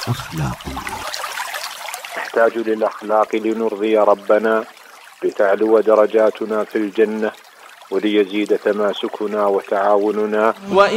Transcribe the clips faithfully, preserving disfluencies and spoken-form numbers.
أخلاقنا. نحتاج للأخلاق لنرضي ربنا، لتعلو درجاتنا في الجنة، وليزيد تماسكنا وتعاوننا.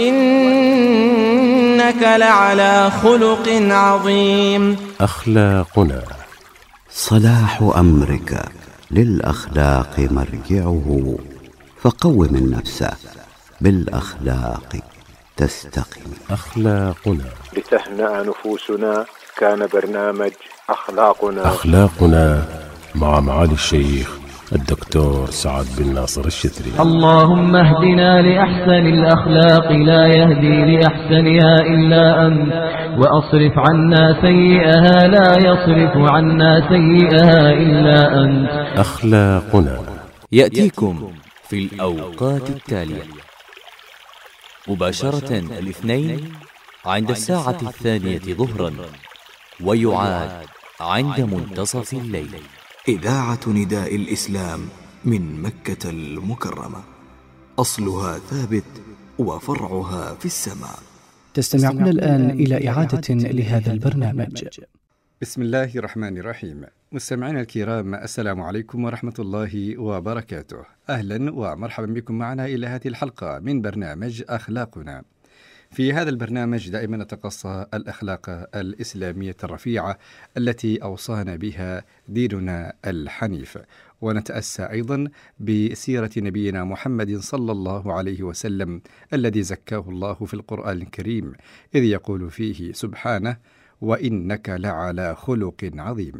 وإنك لعلى خلق عظيم. أخلاقنا. صلاح أمرك للأخلاق مرجعه، فقوم النفس بالأخلاق تستقيم. أخلاقنا. لتهنأ نفوسنا كان برنامج أخلاقنا. أخلاقنا مع معالي الشيخ الدكتور سعد بن ناصر الشتري. اللهم اهدنا لأحسن الأخلاق، لا يهدي لأحسنها إلا أنت، وأصرف عنا سيئها، لا يصرف عنا سيئها إلا أنت. أخلاقنا يأتيكم في الأوقات التالية: مباشرة الاثنين عند الساعة الثانية ظهرا، ويعاد عند منتصف الليل. إذاعة نداء الإسلام من مكة المكرمة، أصلها ثابت وفرعها في السماء. تستمعون الآن إلى إعادة لهذا البرنامج. بسم الله الرحمن الرحيم. مستمعينا الكرام، السلام عليكم ورحمة الله وبركاته. أهلا ومرحبا بكم معنا إلى هذه الحلقة من برنامج أخلاقنا. في هذا البرنامج دائما نتقصى الأخلاق الإسلامية الرفيعة التي أوصانا بها ديننا الحنيف، ونتأسى أيضا بسيرة نبينا محمد صلى الله عليه وسلم الذي زكاه الله في القرآن الكريم، إذ يقول فيه سبحانه: وإنك لعلى خلق عظيم.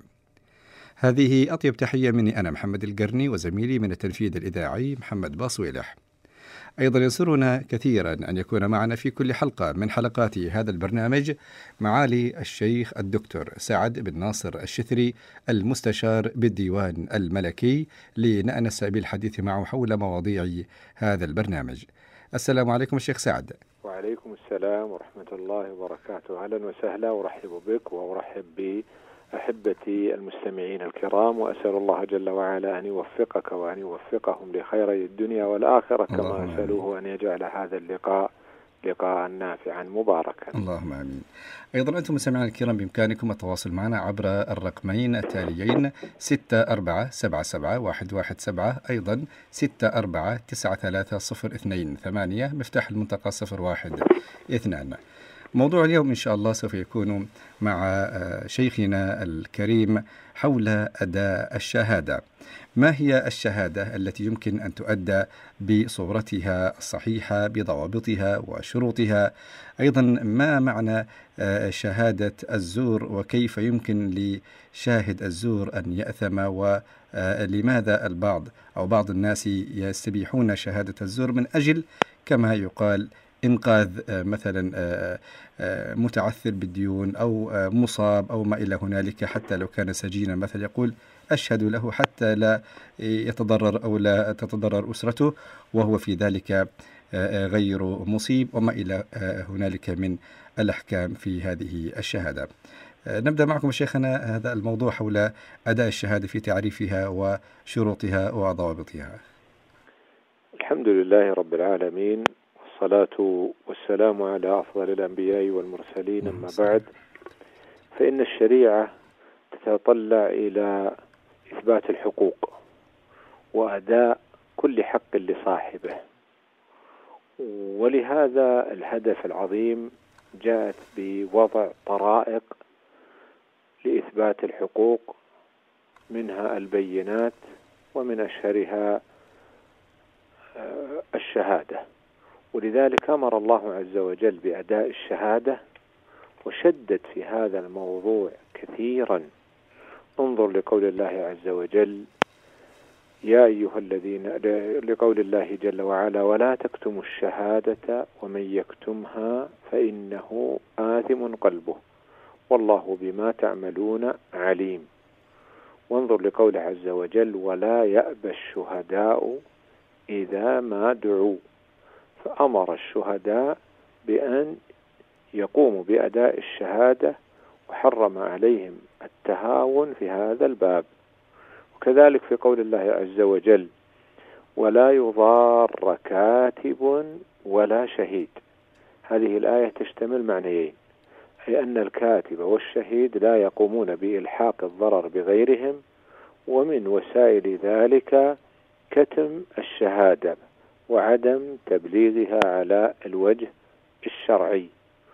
هذه أطيب تحية مني أنا محمد القرني، وزميلي من التنفيذ الإذاعي محمد باصويلح. أيضا يسرنا كثيرا أن يكون معنا في كل حلقة من حلقات هذا البرنامج معالي الشيخ الدكتور سعد بن ناصر الشتري، المستشار بالديوان الملكي، لنأنس بالحديث معه حول مواضيع هذا البرنامج. السلام عليكم الشيخ سعد. وعليكم السلام ورحمة الله وبركاته. أهلا وسهلا، وأرحب بك وأرحب بأحبتي المستمعين الكرام، وأسأل الله جل وعلا أن يوفقك وأن يوفقهم لخيري الدنيا والآخرة، كما أسألوه أن يجعل هذا اللقاء لقاء نافعا مباركا. اللهم آمين. أيضا أنتم مستمعين الكرام بإمكانكم التواصل معنا عبر الرقمين التاليين: ستة أربعة سبعة سبعة واحد واحد سبعة، أيضا ستة أربعة تسعة ثلاثة صفر اثنين ثمانية، مفتاح المنطقة صفر واحد اثنان. موضوع اليوم إن شاء الله سوف يكون مع شيخنا الكريم حول أداء الشهادة. ما هي الشهادة التي يمكن أن تؤدى بصورتها الصحيحة بضوابطها وشروطها؟ أيضا ما معنى شهادة الزور، وكيف يمكن لشاهد الزور أن يأثم، ولماذا البعض أو بعض الناس يستبيحون شهادة الزور من أجل كما يقال إنقاذ مثلا متعثر بالديون أو مصاب أو ما إلى هنالك، حتى لو كان سجينا مثلا يقول أشهد له حتى لا يتضرر أو لا تتضرر أسرته، وهو في ذلك غير مصيب، وما إلى هنالك من الأحكام في هذه الشهادة. نبدأ معكم شيخنا هذا الموضوع حول أداء الشهادة في تعريفها وشروطها وضوابطها. الحمد لله رب العالمين، والصلاة والسلام على أفضل الأنبياء والمرسلين، أما بعد، فإن الشريعة تتطلع إلى إثبات الحقوق وأداء كل حق لصاحبه، ولهذا الهدف العظيم جاءت بوضع طرائق لإثبات الحقوق، منها البينات، ومن أشهرها الشهادة. ولذلك أمر الله عز وجل بأداء الشهادة وشدد في هذا الموضوع كثيرا. انظر لقول الله عز وجل: يا أيها الذين، لقول الله جل وعلا: ولا تكتموا الشهادة ومن يكتمها فإنه آثم قلبه والله بما تعملون عليم. وانظر لقول عز وجل: ولا يأبى الشهداء إذا ما دعوا، فأمر الشهداء بأن يقوموا بأداء الشهادة، وحرم عليهم التهاون في هذا الباب. وكذلك في قول الله عز وجل: ولا يضار كاتب ولا شهيد. هذه الآية تشتمل معنيين: أي أن الكاتب والشهيد لا يقومون بإلحاق الضرر بغيرهم، ومن وسائل ذلك كتم الشهادة وعدم تبليغها على الوجه الشرعي.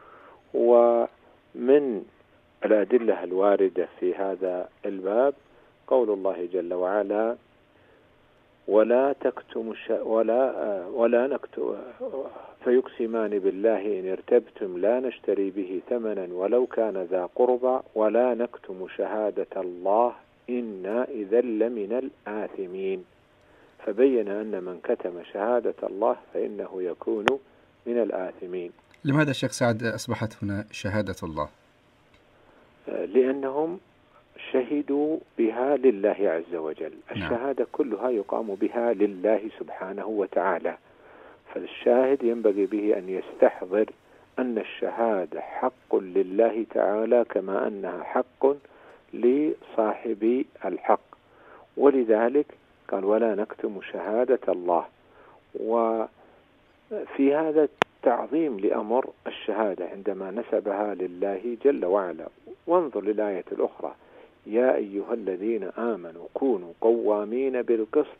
ومن الأدلة الواردة في هذا الباب قول الله جل وعلا: ولا تكتم ولا ولا نكتم فيقسمان بالله إن ارتبتم لا نشتري به ثمنا ولو كان ذا قربى ولا نكتم شهادة الله إنا إذا لمن الآثمين. فبين أن من كتم شهادة الله فإنه يكون من الآثمين. لماذا الشيخ سعد أصبحت هنا شهادة الله؟ لأنهم شهدوا بها لله عز وجل. الشهادة كلها يقام بها لله سبحانه وتعالى، فالشاهد ينبغي به أن يستحضر أن الشهادة حق لله تعالى كما أنها حق لصاحب الحق، ولذلك قال: ولا نكتم شهادة الله. وفي هذا تعظيم لأمر الشهادة عندما نسبها لله جل وعلا. وانظر للآية الأخرى: يا أيها الذين آمنوا كونوا قوامين بالقسط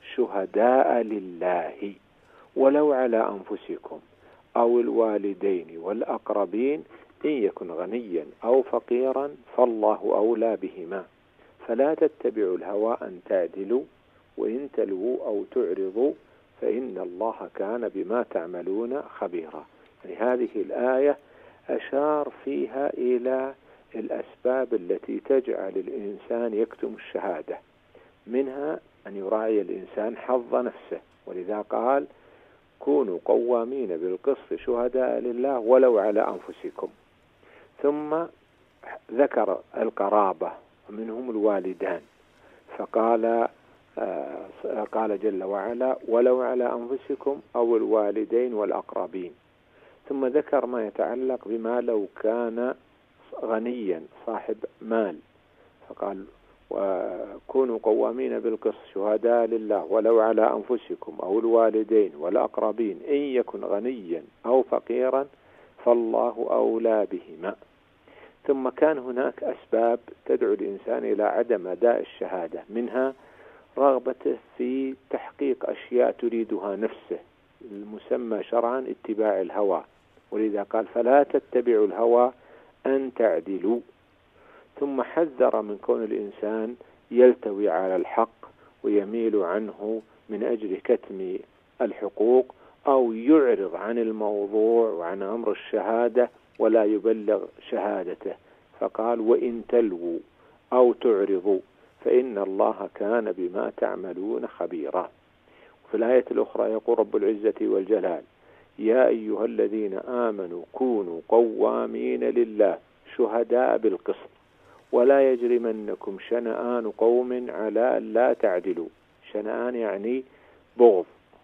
شهداء لله ولو على أنفسكم أو الوالدين والأقربين إن يكن غنيا أو فقيرا فالله أولى بهما فلا تتبعوا الهوى أن تعدلوا وإن تلووا أو تعرضوا فإن الله كان بما تعملون خبيرا. يعني هذه الآية أشار فيها إلى الأسباب التي تجعل الإنسان يكتم الشهادة، منها أن يراعي الإنسان حظ نفسه، ولذا قال: كونوا قوامين بالقسط شهداء لله ولو على أنفسكم. ثم ذكر القرابة ومنهم الوالدان، فقال آه قال جل وعلا: ولو على أنفسكم أو الوالدين والأقربين. ثم ذكر ما يتعلق بما لو كان غنيا صاحب مال، فقال: وكونوا قوامين بالقسط شهداء لله ولو على أنفسكم أو الوالدين والأقربين إن يكن غنيا أو فقيرا فالله أولى بهما. ثم كان هناك أسباب تدعو الإنسان إلى عدم أداء الشهادة، منها رغبته في تحقيق أشياء تريدها نفسه المسمى شرعا اتباع الهوى، ولذا قال: فلا تتبعوا الهوى أن تعدلوا. ثم حذر من كون الإنسان يلتوي على الحق ويميل عنه من أجل كتم الحقوق أو يعرض عن الموضوع وعن أمر الشهادة ولا يبلغ شهادته، فقال: وإن تلووا أو تعرضوا فإن الله كان بما تعملون خبيرا. وفي الآية الأخرى يقول رب العزة والجلال: يا أيها الذين آمنوا كونوا قوامين لله شهداء بالقسط ولا يجرمنكم شنآن قوم على أن لا تعدلوا. شنآن يعني بغض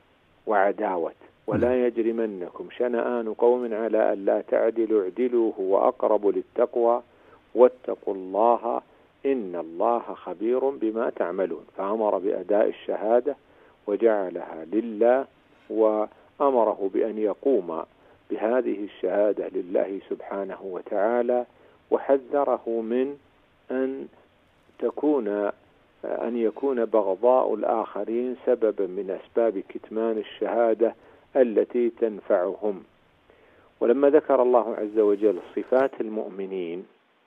وعداوة. ولا يجرمنكم شنآن قوم على أن لا تعدلوا اعدلوا هو أقرب للتقوى واتقوا الله إن الله خبير بما تعملون. فأمر بأداء الشهادة وجعلها لله، وأمره بأن يقوم بهذه الشهادة لله سبحانه وتعالى، وحذره من أن تكون أن يكون بغضاء الآخرين سببا من أسباب كتمان الشهادة التي تنفعهم. ولما ذكر الله عز وجل صفات المؤمنين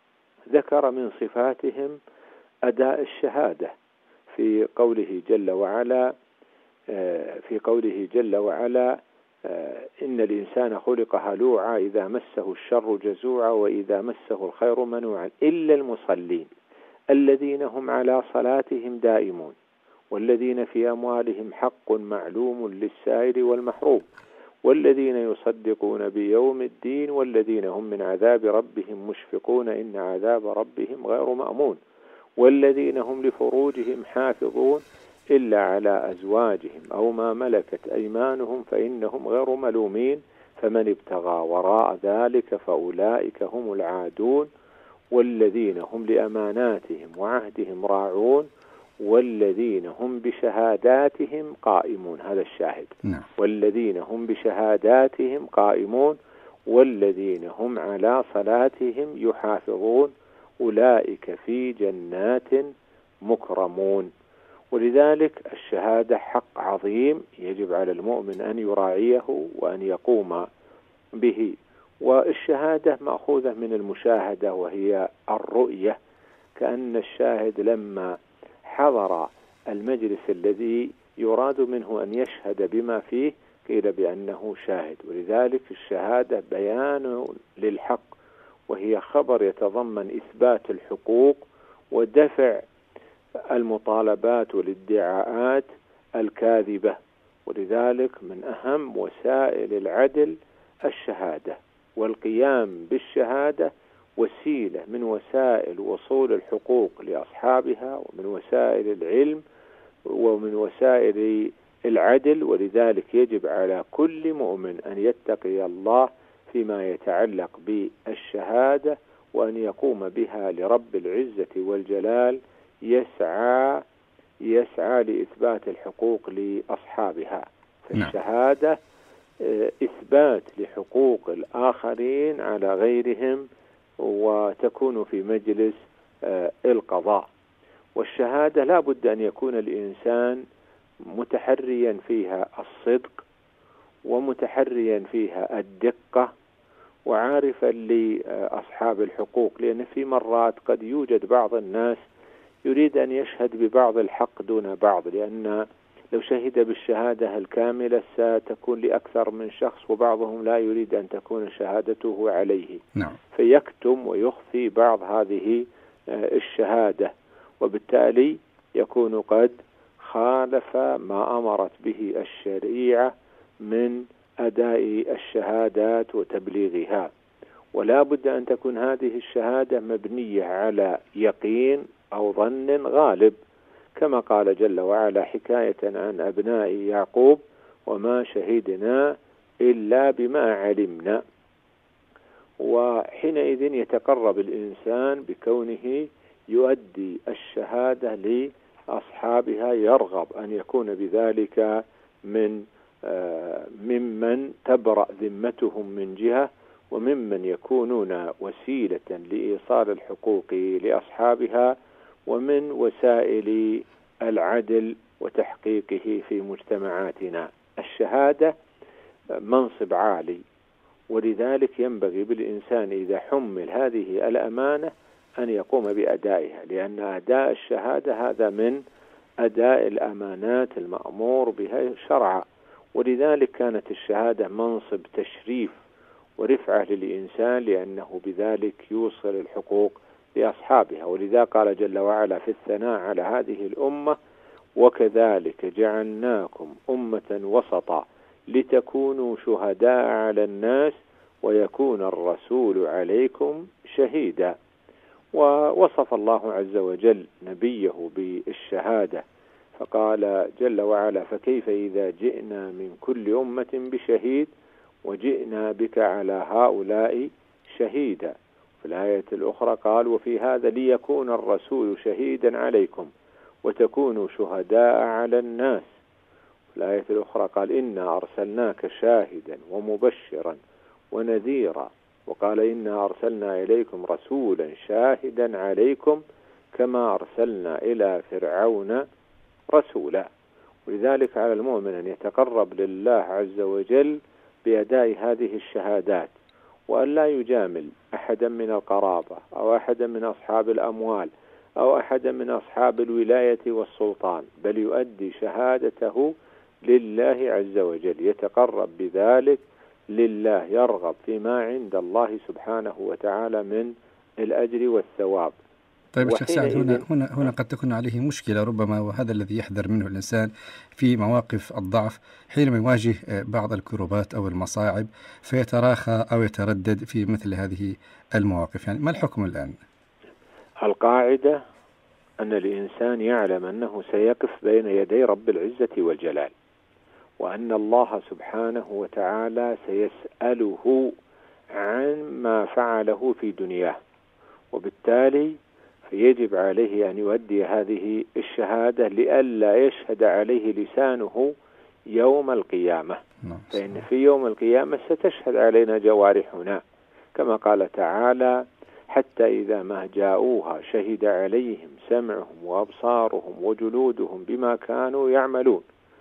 ذكر من صفاتهم أداء الشهادة في قوله جل وعلا في قوله جل وعلا إن الإنسان خلق هلوعا إذا مسه الشر جزوعا وإذا مسه الخير منوعا إلا المصلين الذين هم على صلاتهم دائمون والذين في أموالهم حق معلوم للسائل والمحروم والذين يصدقون بيوم الدين والذين هم من عذاب ربهم مشفقون إن عذاب ربهم غير مأمون والذين هم لفروجهم حافظون إلا على أزواجهم أو ما ملكت أيمانهم فإنهم غير ملومين فمن ابتغى وراء ذلك فأولئك هم العادون والذين هم لأماناتهم وعهدهم راعون والذين هم بشهاداتهم قائمون. هذا الشاهد. نعم. والذين هم بشهاداتهم قائمون والذين هم على صلاتهم يحافظون أولئك في جنات مكرمون. ولذلك الشهادة حق عظيم يجب على المؤمن أن يراعيه وأن يقوم به. والشهادة مأخوذة من المشاهدة وهي الرؤية، كأن الشاهد لما حضر المجلس الذي يراد منه أن يشهد بما فيه قيل بأنه شاهد. ولذلك الشهادة بيان للحق، وهي خبر يتضمن إثبات الحقوق ودفع المطالبات والادعاءات الكاذبة. ولذلك من أهم وسائل العدل الشهادة، والقيام بالشهادة وسيلة من وسائل وصول الحقوق لأصحابها ومن وسائل العلم ومن وسائل العدل. ولذلك يجب على كل مؤمن أن يتقي الله فيما يتعلق بالشهادة وأن يقوم بها لرب العزة والجلال، يسعى يسعى لإثبات الحقوق لأصحابها. فالشهادة إثبات لحقوق الآخرين على غيرهم، وتكون في مجلس القضاء. والشهادة لا بد أن يكون الإنسان متحريا فيها الصدق ومتحريا فيها الدقة وعارفا لأصحاب الحقوق، لأن في مرات قد يوجد بعض الناس يريد أن يشهد ببعض الحق دون بعض، لأن لو شهد بالشهادة الكاملة ستكون لأكثر من شخص وبعضهم لا يريد أن تكون شهادته عليه. نعم. فيكتم ويخفي بعض هذه الشهادة، وبالتالي يكون قد خالف ما أمرت به الشريعة من أداء الشهادات وتبليغها. ولا بد أن تكون هذه الشهادة مبنية على يقين أو ظن غالب، كما قال جل وعلا حكاية عن أبناء يعقوب: وما شهدنا إلا بما علمنا. وحينئذ يتقرب الإنسان بكونه يؤدي الشهادة لأصحابها، يرغب أن يكون بذلك من ممن تبرأ ذمتهم من جهة، وممن يكونون وسيلة لإيصال الحقوق لأصحابها، ومن وسائل العدل وتحقيقه في مجتمعاتنا. الشهادة منصب عالي، ولذلك ينبغي بالإنسان إذا حمل هذه الأمانة أن يقوم بأدائها، لأن أداء الشهادة هذا من أداء الأمانات المأمور بها شرعا. ولذلك كانت الشهادة منصب تشريف ورفعة للإنسان، لأنه بذلك يوصل الحقوق لأصحابها. ولذا قال جل وعلا في الثناء على هذه الأمة: وكذلك جعلناكم أمة وسطا لتكونوا شهداء على الناس ويكون الرسول عليكم شهيدا. ووصف الله عز وجل نبيه بالشهادة فقال جل وعلا: فكيف إذا جئنا من كل أمة بشهيد وجئنا بك على هؤلاء شهيدا. في الآية الأخرى قال: وفي هذا ليكون الرسول شهيدا عليكم وتكونوا شهداء على الناس. في الآية الأخرى قال: إنا أرسلناك شاهدا ومبشرا ونذيرا. وقال: إنا أرسلنا إليكم رسولا شاهدا عليكم كما أرسلنا إلى فرعون رسولا. ولذلك على المؤمن أن يتقرب لله عز وجل بأداء هذه الشهادات، وأن لا يجامل أحدا من القرابة أو أحدا من أصحاب الأموال أو أحدا من أصحاب الولاية والسلطان، بل يؤدي شهادته لله عز وجل، يتقرب بذلك لله، يرغب فيما عند الله سبحانه وتعالى من الأجر والثواب. طيب الشيخ سعد، هنا هنا هنا قد تكون عليه مشكلة ربما، وهذا الذي يحذر منه الإنسان في مواقف الضعف حينما يواجه بعض الكروبات أو المصاعب فيتراخى أو يتردد في مثل هذه المواقف. يعني ما الحكم الآن؟ القاعدة أن الإنسان يعلم أنه سيقف بين يدي رب العزة والجلال، وأن الله سبحانه وتعالى سيسأله عن ما فعله في دنياه، وبالتالي فيجب عليه أن يؤدي هذه الشهادة لئلا يشهد عليه لسانه يوم القيامة. فإن في يوم القيامة ستشهد علينا جوارحنا، كما قال تعالى: حتى إذا ما جاءوها شهد عليهم سمعهم وأبصارهم وجلودهم بما كانوا يعملون،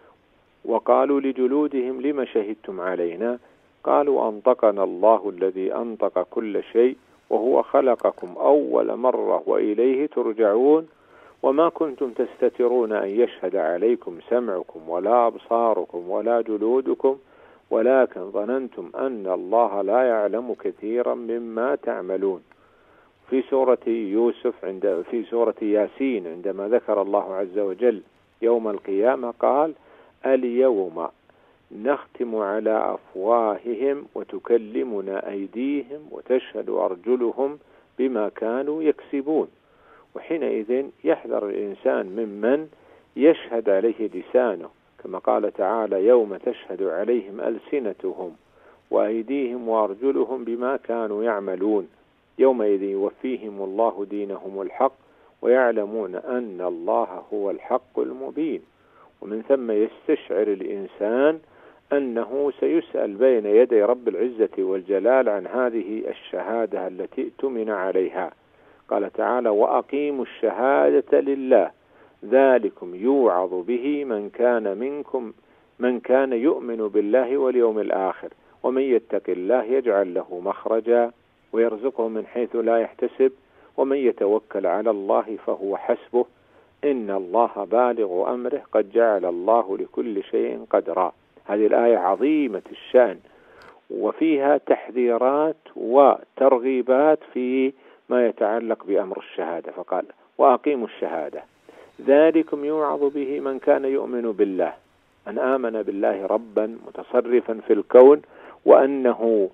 وقالوا لجلودهم لما شهدتم علينا؟ قالوا أنطقنا الله الذي أنطق كل شيء وهو خلقكم أول مرة وإليه ترجعون وما كنتم تستترون أن يشهد عليكم سمعكم ولا أبصاركم ولا جلودكم ولكن ظننتم أن الله لا يعلم كثيرا مما تعملون. في سورة يوسف عند في سورة ياسين عندما ذكر الله عز وجل يوم القيامة قال: اليوم نختم على أفواههم وتكلمنا أيديهم وتشهد أرجلهم بما كانوا يكسبون. وحينئذ يحذر الإنسان ممن يشهد عليه لسانه، كما قال تعالى: يوم تشهد عليهم ألسنتهم وأيديهم وأرجلهم بما كانوا يعملون يومئذ يوفيهم الله دينهم الحق ويعلمون أن الله هو الحق المبين. ومن ثم يستشعر الإنسان أنه سيسأل بين يدي رب العزة والجلال عن هذه الشهادة التي ائتمن عليها. قال تعالى: وأقيموا الشهادة لله ذلكم يوعظ به من كان منكم من كان يؤمن بالله واليوم الآخر ومن يتق الله يجعل له مخرجا ويرزقه من حيث لا يحتسب ومن يتوكل على الله فهو حسبه إن الله بالغ أمره قد جعل الله لكل شيء قدرا. هذه الآية عظيمة الشأن، وفيها تحذيرات وترغيبات في ما يتعلق بأمر الشهادة. فقال: وأقيموا الشهادة ذلكم يوعظ به من كان يؤمن بالله، من آمن بالله ربا متصرفا في الكون وأنه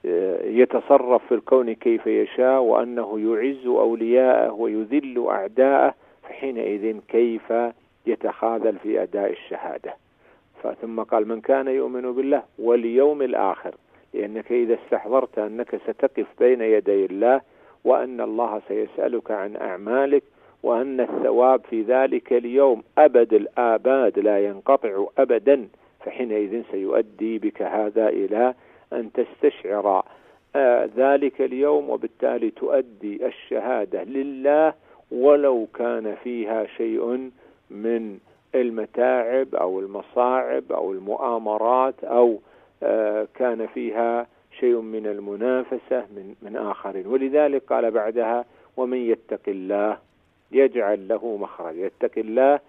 يتصرف في الكون كيف يشاء وأنه يعز أولياءه ويذل أعداءه، فحينئذ كيف يتخاذل في أداء الشهادة؟ ثم قال: من كان يؤمن بالله واليوم الآخر، لأنك إذا استحضرت أنك ستقف بين يدي الله وأن الله سيسألك عن أعمالك وأن الثواب في ذلك اليوم أبد الآباد لا ينقطع أبدا، فحينئذ سيؤدي بك هذا إلى أن تستشعر آه ذلك اليوم، وبالتالي تؤدي الشهادة لله ولو كان فيها شيء من المتاعب أو المصاعب أو المؤامرات أو آه كان فيها شيء من المنافسة من, من آخرين. ولذلك قال بعدها: ومن يتق الله يجعل له مخرج. يتق الله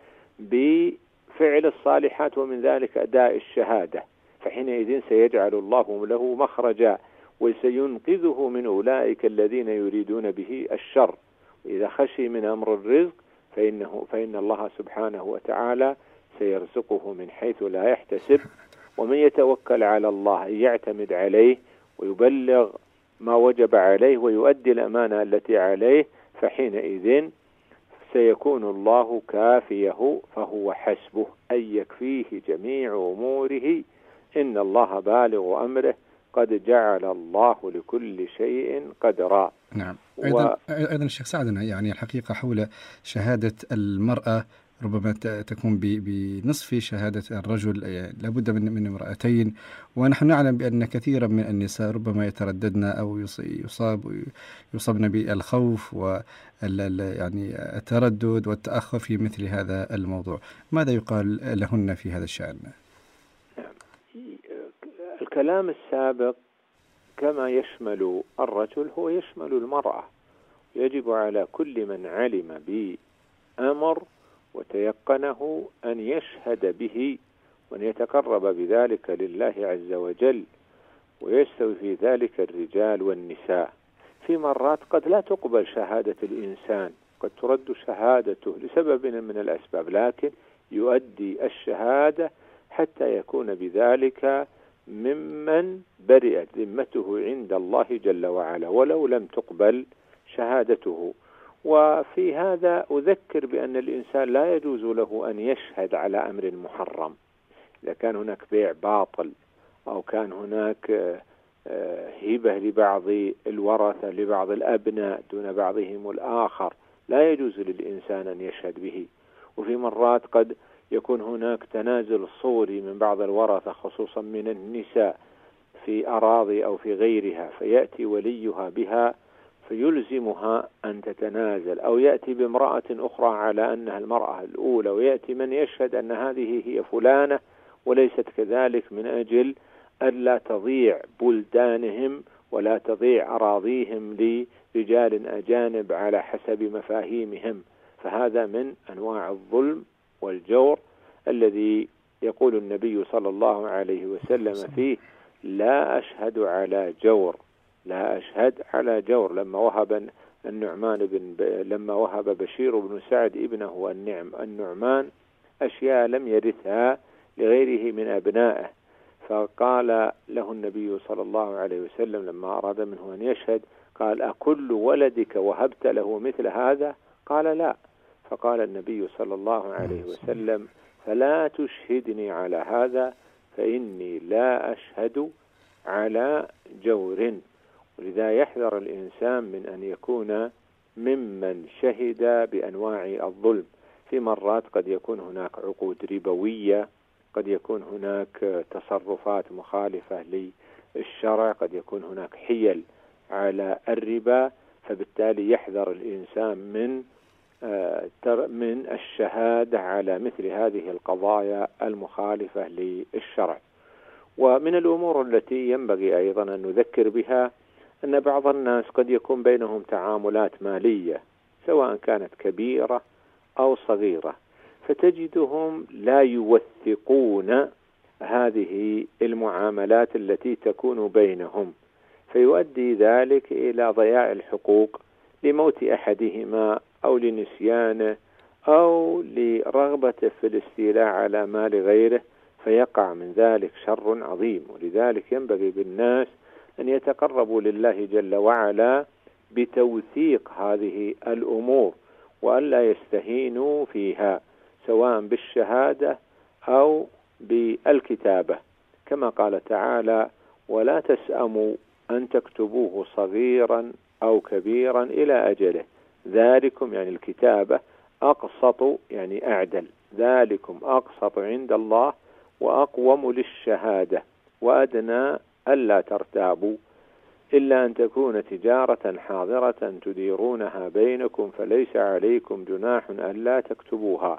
بفعل الصالحات ومن ذلك أداء الشهادة، فحينئذ سيجعل الله له مخرجا وسينقذه من أولئك الذين يريدون به الشر. إذا خشي من أمر الرزق فإنه فإن الله سبحانه وتعالى سيرزقه من حيث لا يحتسب. ومن يتوكل على الله يعتمد عليه ويبلغ ما وجب عليه ويؤدي الأمانة التي عليه، فحينئذ سيكون الله كافيه فهو حسبه، أي يكفيه جميع أموره إن الله بالغ أمره قد جعل الله لكل شيء قدرا. نعم. أيضا, و... أيضا الشيخ ساعدنا يعني الحقيقة حول شهادة المرأة، ربما تكون بنصف شهادة الرجل، يعني لابد من من امرأتين، ونحن نعلم بأن كثيرا من النساء ربما يترددن أو يصاب يصابن بالخوف وال يعني التردد والتأخر في مثل هذا الموضوع. ماذا يقال لهن في هذا الشأن؟ الكلام السابق كما يشمل الرجل هو يشمل المرأة. يجب على كل من علم بأمر وتيقنه أن يشهد به وأن يتقرب بذلك لله عز وجل، ويستوي في ذلك الرجال والنساء. في مرات قد لا تقبل شهادة الإنسان، قد ترد شهادته لسبب من الأسباب، لكن يؤدي الشهادة حتى يكون بذلك ممن برئت ذمته عند الله جل وعلا ولو لم تقبل شهادته. وفي هذا أذكر بأن الإنسان لا يجوز له أن يشهد على أمر محرم. إذا كان هناك بيع باطل أو كان هناك هبة لبعض الورثة لبعض الأبناء دون بعضهم الآخر، لا يجوز للإنسان أن يشهد به. وفي مرات قد يكون هناك تنازل صوري من بعض الورثة خصوصا من النساء في أراضي أو في غيرها، فيأتي وليها بها فيلزمها أن تتنازل، أو يأتي بامرأة أخرى على أنها المرأة الأولى، ويأتي من يشهد أن هذه هي فلانة وليست كذلك، من أجل ألا تضيع بلدانهم ولا تضيع أراضيهم لرجال أجانب على حسب مفاهيمهم. فهذا من أنواع الظلم والجور الذي يقول النبي صلى الله عليه وسلم فيه: لا أشهد على جور، لا أشهد على جور. لما وهب النعمان بن ب... لما وهب بشير بن سعد ابنه النعم النعمان أشياء لم يرثها لغيره من أبنائه، فقال له النبي صلى الله عليه وسلم لما أراد منه أن يشهد قال: أكل ولدك وهبت له مثل هذا؟ قال: لا. فقال النبي صلى الله عليه وسلم: فلا تشهدني على هذا فإني لا أشهد على جور. ولذا يحذر الإنسان من أن يكون ممن شهد بأنواع الظلم. في مرات قد يكون هناك عقود ربوية، قد يكون هناك تصرفات مخالفة للشرع، قد يكون هناك حيل على الربا، فبالتالي يحذر الإنسان من من الشهادة على مثل هذه القضايا المخالفة للشرع. ومن الأمور التي ينبغي أيضا أن نذكر بها أن بعض الناس قد يكون بينهم تعاملات مالية سواء كانت كبيرة أو صغيرة، فتجدهم لا يوثقون هذه المعاملات التي تكون بينهم، فيؤدي ذلك إلى ضياع الحقوق لموت أحدهما أو لنسيانه أو لرغبته في الاستيلاء على مال غيره، فيقع من ذلك شر عظيم. ولذلك ينبغي بالناس أن يتقربوا لله جل وعلا بتوثيق هذه الأمور، وألا يستهينوا فيها سواء بالشهادة أو بالكتابة، كما قال تعالى: ولا تسأموا أن تكتبوه صغيرا أو كبيرا إلى أجله، ذلكم يعني الكتابة أقسط يعني أعدل، ذلكم أقسط عند الله وأقوم للشهادة وأدنى ألا ترتابوا، إلا أن تكون تجارة حاضرة تديرونها بينكم فليس عليكم جناح ألا تكتبوها،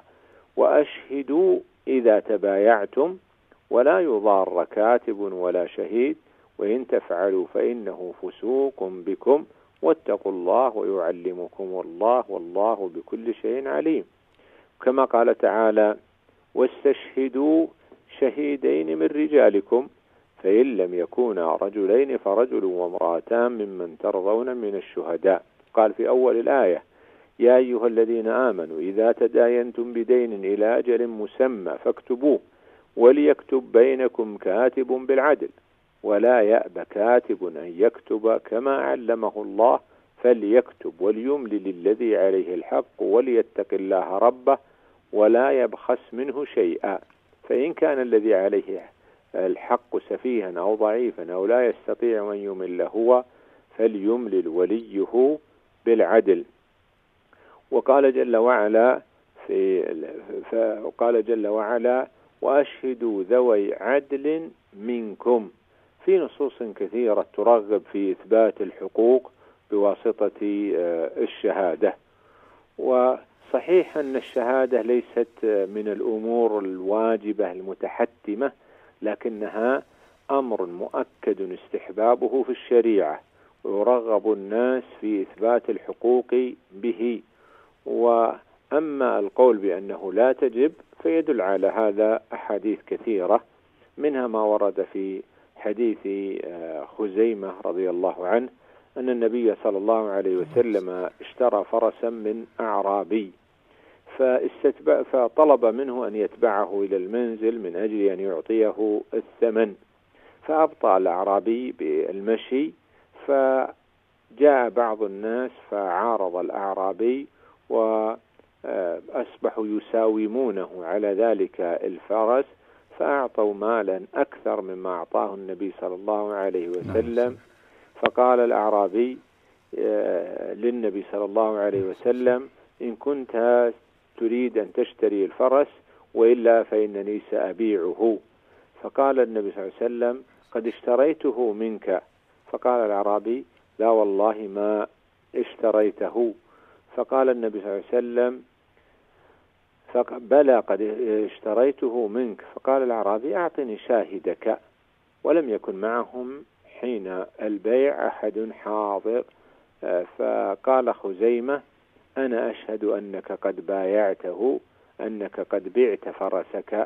وأشهدوا إذا تبايعتم ولا يضار كاتب ولا شهيد، وإن تفعلوا فإنه فسوق بكم واتقوا الله ويعلمكم الله والله بكل شيء عليم. كما قال تعالى: واستشهدوا شهيدين من رجالكم فإن لم يكونا رجلين فرجل وامرأتان ممن ترضون من الشهداء. قال في أول الآية: يا أيها الذين آمنوا إذا تداينتم بدين إلى أجل مسمى فاكتبوه وليكتب بينكم كاتب بالعدل ولا يأب كاتب أن يكتب كما علمه الله فليكتب وليملل الذي عليه الحق وليتق الله ربه ولا يبخس منه شيئا، فإن كان الذي عليه الحق سفيها أو ضعيفا أو لا يستطيع أن يمل هو فليملل وليه بالعدل. وقال جل وعلا في فقال جل وعلا: وأشهدوا ذوي عدل منكم، في نصوص كثيرة ترغب في إثبات الحقوق بواسطة الشهادة. وصحيح أن الشهادة ليست من الأمور الواجبة المتحتمة، لكنها أمر مؤكد استحبابه في الشريعة، ويرغب الناس في إثبات الحقوق به. وأما القول بأنه لا تجب فيدل على هذا أحاديث كثيرة، منها ما ورد في حديث خزيمة رضي الله عنه أن النبي صلى الله عليه وسلم اشترى فرسا من أعرابي فاستتبع فطلب منه أن يتبعه إلى المنزل من أجل أن يعطيه الثمن، فأبطأ الأعرابي بالمشي، فجاء بعض الناس فعارض الأعرابي وأصبحوا يساومونه على ذلك الفرس، فأعطوا مالا أكثر مما أعطاه النبي صلى الله عليه وسلم. فقال الأعرابي للنبي صلى الله عليه وسلم: إن كنت تريد أن تشتري الفرس وإلا فإنني سأبيعه. فقال النبي صلى الله عليه وسلم قد اشتريته منك. فقال الأعرابي لا والله ما اشتريته. فقال النبي صلى الله عليه وسلم بلى قد اشتريته منك. فقال الأعرابي أعطني شاهدك. ولم يكن معهم حين البيع أحد حاضر. فقال خزيمة أنا أشهد أنك قد بايعته، أنك قد بعت فرسك.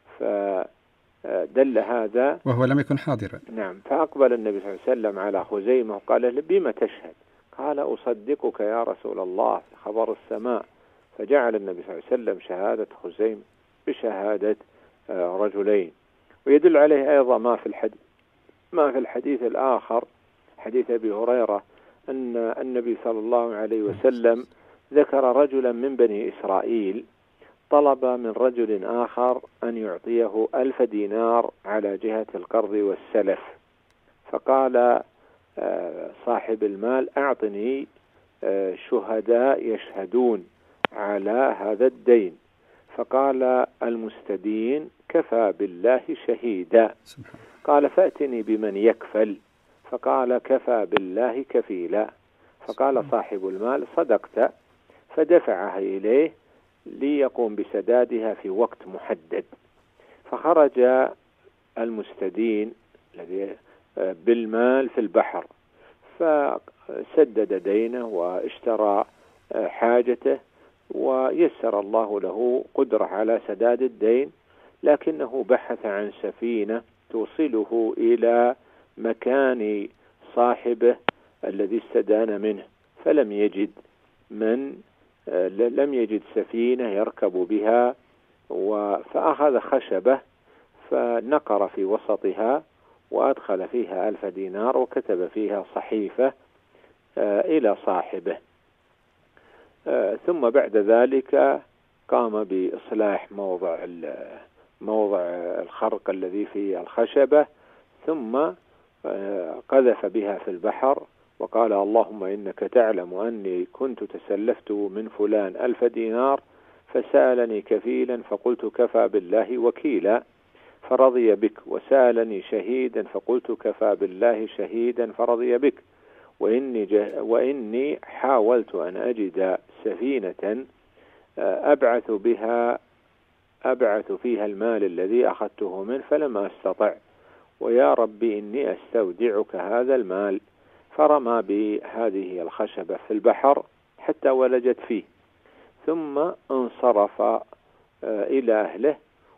فدل هذا وهو لم يكن حاضرا. نعم. فأقبل النبي صلى الله عليه وسلم على خزيمة وقال بما تشهد؟ قال أصدقك يا رسول الله خبر السماء. فجعل النبي صلى الله عليه وسلم شهادة خزيمة بشهادة رجلين. ويدل عليه أيضا ما في الحديث ما في الحديث الآخر حديث أبي هريرة أن النبي صلى الله عليه وسلم ذكر رجلا من بني إسرائيل طلب من رجل آخر أن يعطيه ألف دينار على جهة القرض والسلف. فقال صاحب المال أعطني شهداء يشهدون على هذا الدين. فقال المستدين كفى بالله شهيدا. قال فأتني بمن يكفل. فقال كفى بالله كفيلا. فقال صاحب المال صدقت. فدفعها إليه ليقوم بسدادها في وقت محدد. فخرج المستدين الذي بالمال في البحر فسدد دينه واشترى حاجته ويسر الله له قدرة على سداد الدين، لكنه بحث عن سفينة توصله إلى مكان صاحبه الذي استدان منه، فلم يجد من لم يجد سفينة يركب بها، فأخذ خشبة فنقر في وسطها وأدخل فيها ألف دينار وكتب فيها صحيفة إلى صاحبه. ثم بعد ذلك قام بإصلاح موضع موضع الخرق الذي في الخشبة، ثم قذف بها في البحر وقال اللهم إنك تعلم أني كنت تسلفت من فلان ألف دينار فسألني كفيلا فقلت كفى بالله وكيلا فرضي بك، وسألني شهيدا فقلت كفى بالله شهيدا فرضي بك، وإني, وإني حاولت أن أجد سفينة أبعث بها أبعث فيها المال الذي أخذته منه فلم أستطع، ويا ربي إني أستودعك هذا المال. فرمى بهذه الخشبة في البحر حتى ولجت فيه، ثم انصرف إلى أهله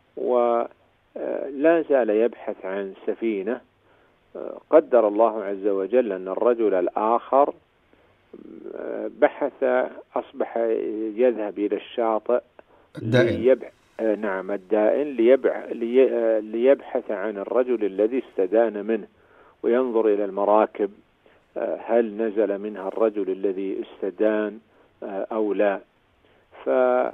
ولا زال يبحث عن سفينة. قدر الله عز وجل أن الرجل الآخر بحث، أصبح يذهب إلى الشاطئ ليبحث نعم الدائن ليبحث عن الرجل الذي استدان منه وينظر إلى المراكب هل نزل منها الرجل الذي استدان أو لا. فبعد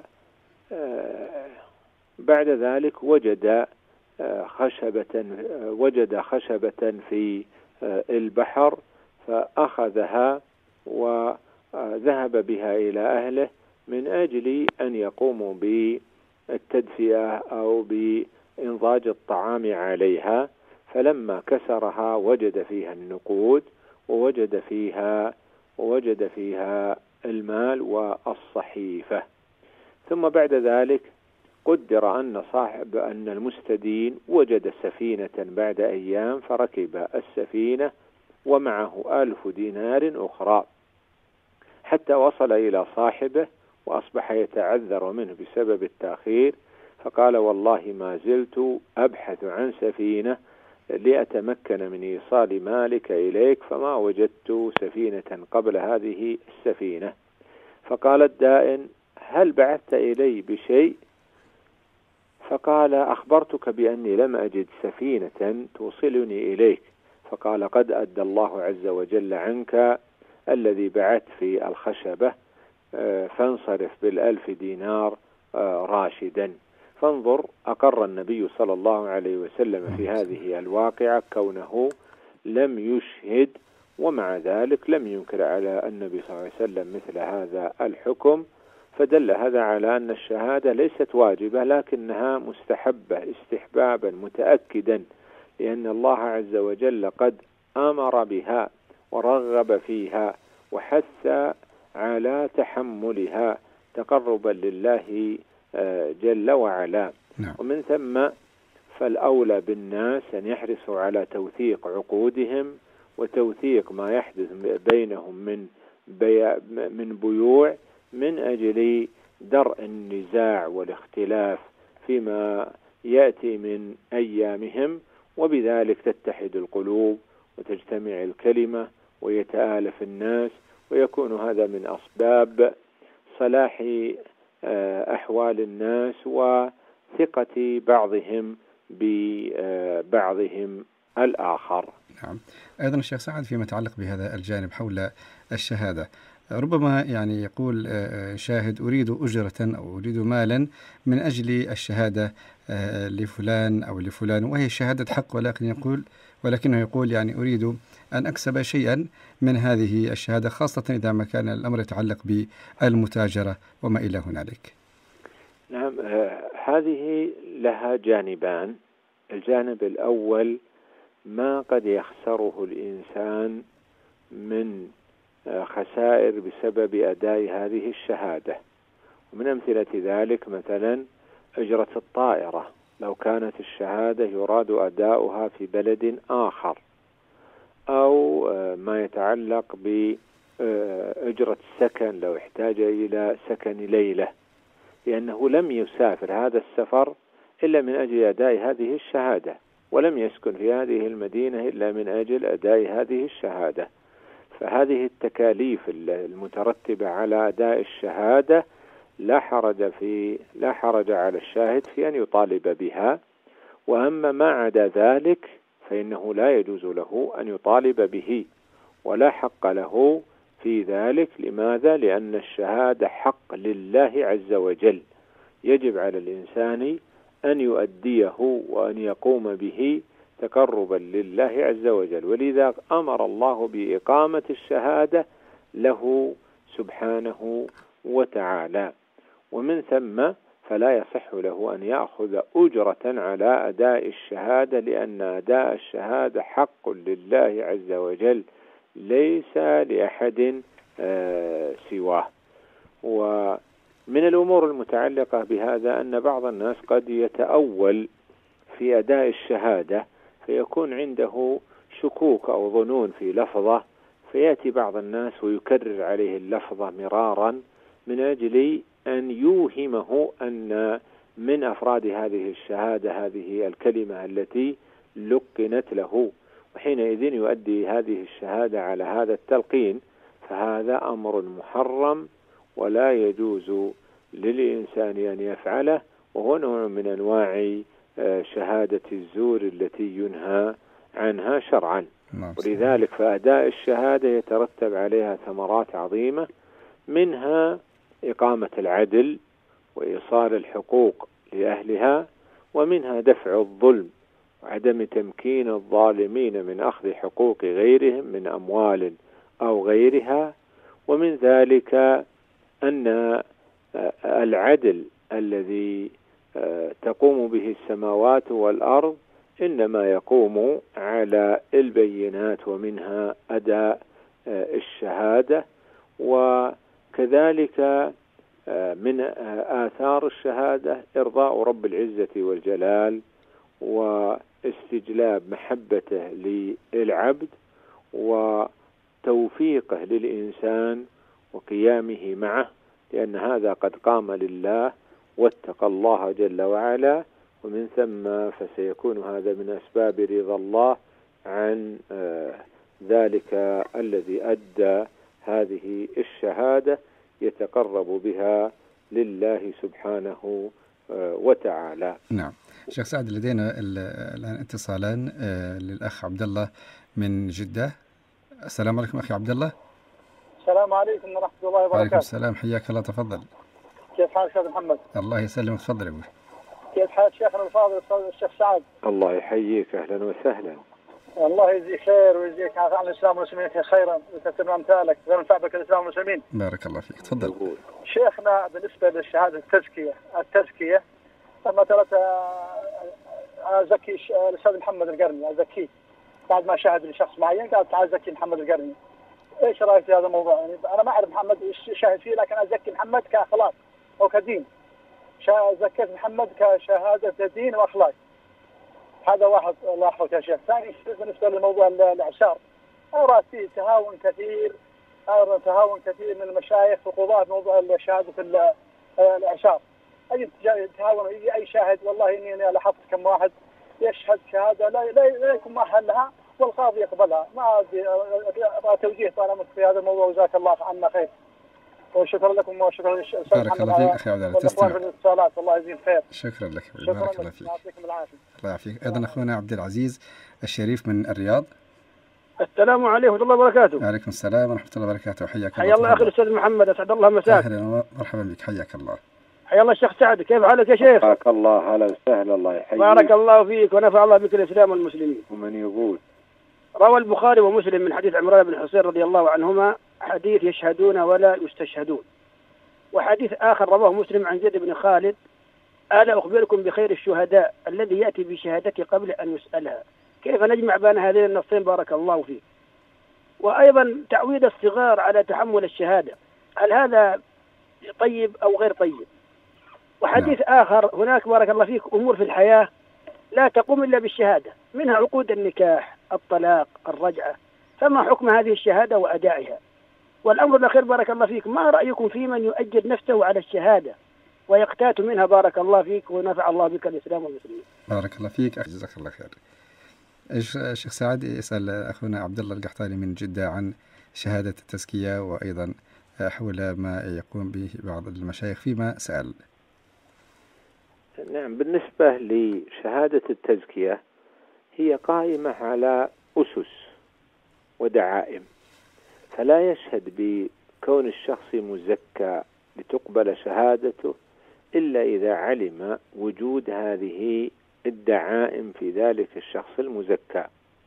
ذلك وجد خشبة وجد خشبة في البحر فأخذها وذهب بها إلى أهله من أجل أن يقوموا بالتدفئة أو بإنضاج الطعام عليها. فلما كسرها وجد فيها النقود ووجد فيها ووجد فيها المال والصحيفة. ثم بعد ذلك قدر أن صاحب أن المستدين وجد سفينة بعد أيام فركب السفينة ومعه ألف دينار أخرى حتى وصل إلى صاحبه وأصبح يتعذر منه بسبب التأخير، فقال والله ما زلت أبحث عن سفينة لأتمكن من إيصال مالك إليك فما وجدت سفينة قبل هذه السفينة. فقال الدائن هل بعثت إلي بشيء؟ فقال أخبرتك بأني لم أجد سفينة توصلني إليك. فقال قد أدى الله عز وجل عنك الذي بعثت في الخشبة، فانصرف بالألف دينار راشدا. فانظر، أقر النبي صلى الله عليه وسلم في هذه الواقعة كونه لم يشهد، ومع ذلك لم ينكر على النبي صلى الله عليه وسلم مثل هذا الحكم، فدل هذا على أن الشهادة ليست واجبة لكنها مستحبة استحبابا متأكدا، لأن الله عز وجل قد أمر بها ورغب فيها وحث على تحملها تقربا لله جل وعلا. نعم. ومن ثم فالأولى بالناس أن يحرصوا على توثيق عقودهم وتوثيق ما يحدث بينهم من بيع من بيوع من أجل درء النزاع والاختلاف فيما يأتي من أيامهم، وبذلك تتحد القلوب وتجتمع الكلمة ويتآلف الناس، ويكون هذا من أسباب صلاح أحوال الناس وثقة بعضهم ببعضهم الآخر. نعم. أيضا الشيخ سعد فيما يتعلق بهذا الجانب حول الشهادة، ربما يعني يقول شاهد أريد أجرة أو أريد مالا من أجل الشهادة لفلان أو لفلان، وهي شهادة حق، ولكن يقول ولكنه يقول يعني أريد أن أكسب شيئا من هذه الشهادة، خاصة إذا ما كان الأمر يتعلق بالمتاجرة وما إلى هنالك. نعم. هذه لها جانبان. الجانب الأول ما قد يخسره الإنسان من خسائر بسبب أداء هذه الشهادة، ومن أمثلة ذلك مثلا أجرة الطائرة، لو كانت الشهادة يراد أداؤها في بلد آخر، أو ما يتعلق بأجرة السكن لو احتاج إلى سكن ليلة، لأنه لم يسافر هذا السفر إلا من أجل أداء هذه الشهادة، ولم يسكن في هذه المدينة إلا من أجل أداء هذه الشهادة. فهذه التكاليف المترتبة على أداء الشهادة لا حرج في لا حرج على الشاهد في أن يطالب بها، وأما ما عدا ذلك فإنه لا يجوز له أن يطالب به ولا حق له في ذلك. لماذا؟ لأن الشهادة حق لله عز وجل، يجب على الإنسان أن يؤديه وأن يقوم به تقربا لله عز وجل، ولذا أمر الله بإقامة الشهادة له سبحانه وتعالى. ومن ثم فلا يصح له أن يأخذ أجرة على أداء الشهادة، لأن أداء الشهادة حق لله عز وجل ليس لأحد آه سواه. ومن الأمور المتعلقة بهذا أن بعض الناس قد يتأول في أداء الشهادة فيكون عنده شكوك أو ظنون في لفظة، فيأتي بعض الناس ويكرر عليه اللفظة مرارا من أجل أن يوهمه أن من أفراد هذه الشهادة هذه الكلمة التي لقنت له، وحينئذ يؤدي هذه الشهادة على هذا التلقين، فهذا أمر محرم ولا يجوز للإنسان أن يفعله، وهو نوع من أنواع شهادة الزور التي ينهى عنها شرعا. ولذلك فأداء الشهادة يترتب عليها ثمرات عظيمة، منها إقامة العدل وإيصال الحقوق لأهلها، ومنها دفع الظلم وعدم تمكين الظالمين من أخذ حقوق غيرهم من أموال أو غيرها. ومن ذلك أن العدل الذي تقوم به السماوات والأرض إنما يقوم على البينات، ومنها أداء الشهادة. وكذلك من آثار الشهادة إرضاء رب العزة والجلال واستجلاب محبته للعبد وتوفيقه للإنسان وقيامه معه، لأن هذا قد قام لله واتقى الله جل وعلا، ومن ثم فسيكون هذا من أسباب رضا الله عن ذلك الذي أدى هذه الشهادة يتقرب بها لله سبحانه وتعالى. نعم. شيخ سعد، لدينا الآن اتصالان للأخ عبد الله من جدة. السلام عليكم أخي عبد الله. السلام عليكم ورحمة الله وبركاته. وعليكم السلام، حياك الله، تفضل. كيف حالك شيخ محمد؟ الله يسلمك، تفضل يا أبوي. كيف حال شيخنا الفاضل الشيخ سعد؟ الله يحييك، أهلا وسهلا. الله يجزيك خير ويجزيك عن الإسلام والمسلمين خيرا ويكثر أمثالك وينفع بك الإسلام والمسلمين. بارك الله فيك. تفضل. شيخنا بالنسبة للشهادة التزكية التزكية مثلا أزكي الأستاذ محمد القرني أزكيه بعد ما شاهد لشخص معين قال تعال زكي محمد القرني. إيش رأيك في هذا الموضوع؟ يعني أنا ما أعرف محمد إيش شاهد فيه لكن أزكي محمد كأخلاق أو كدين. زكيت محمد كشهادة دين وأخلاق. هذا واحد لاحظه يا شيخ. ثاني شيء بالنسبة لموضوع الإعشار أرى فيه تهاون كثير أرى تهاون كثير من المشايخ والقضاة في موضوع شهادة الإعشار. أي تهاون أي شاهد والله إني أنا لاحظت كم واحد يشهد شهادة لا لا, لا يكون مؤهل لها والقاضي يقبلها. ما أبغى توجيه طال في هذا الموضوع وجزاك الله عنا خير. وشكرا لكم وشكرا للأستاذ بارك الله فيك أخي عبد الله. تستمع في الاتصالات الله يجزيك خير. شكرا لك. شكرا بارك الله فيك. يعطيكم العافية. الله يعافيك. أيضا أخونا عبد العزيز الشريف من الرياض. السلام عليكم ورحمة الله وبركاته. وعليكم السلام ورحمة الله وبركاته. حياك الله. حيا الله أخي الأستاذ محمد أسعد الله مساك. أهلا ومرحبا بك. حياك الله. حيا الله الشيخ سعد كيف حالك يا شيخ؟ حياك الله. هلا وسهلا. الله يحييك. بارك الله فيك ونفع الله بك الإسلام والمسلمين. ومن يقول روى البخاري ومسلم من حديث عمران بن حسين رضي الله عنهما حديث يشهدون ولا يستشهدون. وحديث آخر رواه مسلم عن زيد بن خالد ألا أخبركم بخير الشهداء الذي يأتي بشهادته قبل أن يسألها. كيف نجمع بين هذين النصين بارك الله فيك. وأيضا تعويد الصغار على تحمل الشهادة هل هذا طيب أو غير طيب؟ وحديث نعم. آخر هناك بارك الله فيك أمور في الحياة لا تقوم إلا بالشهادة منها عقود النكاح الطلاق الرجعة فما حكم هذه الشهادة وأدائها؟ والأمر الأخير بارك الله فيك ما رأيكم في من يؤجل نفسه على الشهادة ويقتات منها بارك الله فيك ونفع الله بك الإسلام والمسلمين. بارك الله فيك. جزاك الله خير. الشيخ سعد يسأل أخونا عبد الله القحطاني من جدة عن شهادة التزكية وأيضا حول ما يقوم به بعض المشايخ فيما سأل. نعم بالنسبة لشهادة التزكية هي قائمة على أسس ودعائم فلا يشهد بكون الشخص مزكى لتقبل شهادته إلا إذا علم وجود هذه الدعائم في ذلك الشخص المزكى.